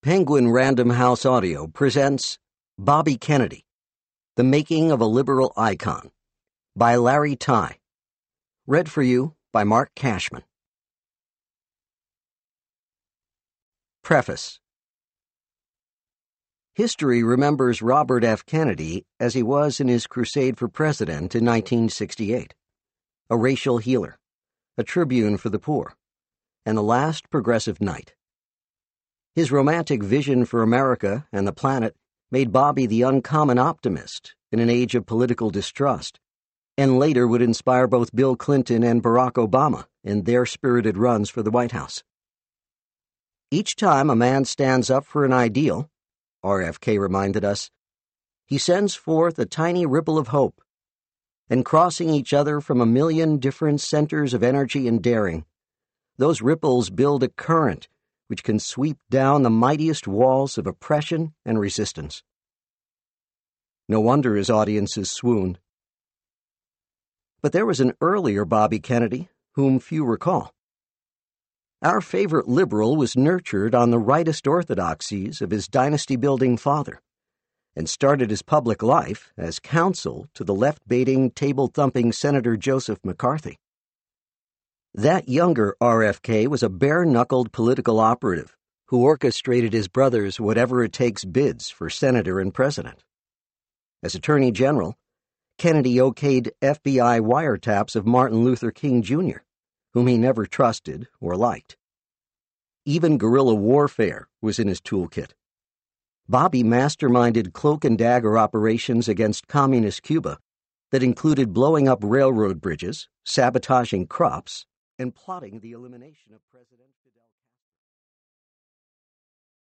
Penguin Random House Audio presents Bobby Kennedy, The Making of a Liberal Icon, by Larry Tye. Read for you by Mark Cashman. Preface. History remembers Robert F. Kennedy as he was in his crusade for president in 1968, a racial healer, a tribune for the poor, and the last progressive knight. His romantic vision for America and the planet made Bobby the uncommon optimist in an age of political distrust, and later would inspire both Bill Clinton and Barack Obama in their spirited runs for the White House. Each time a man stands up for an ideal, RFK reminded us, he sends forth a tiny ripple of hope, and crossing each other from a million different centers of energy and daring, those ripples build a current which can sweep down the mightiest walls of oppression and resistance. No wonder his audiences swooned. But there was an earlier Bobby Kennedy whom few recall. Our favorite liberal was nurtured on the rightist orthodoxies of his dynasty-building father, and started his public life as counsel to the left-baiting, table-thumping Senator Joseph McCarthy. That younger RFK was a bare-knuckled political operative who orchestrated his brother's whatever-it-takes bids for senator and president. As Attorney General, Kennedy okayed FBI wiretaps of Martin Luther King Jr., whom he never trusted or liked. Even guerrilla warfare was in his toolkit. Bobby masterminded cloak-and-dagger operations against communist Cuba that included blowing up railroad bridges, sabotaging crops, and plotting the elimination of President Fidel Castro.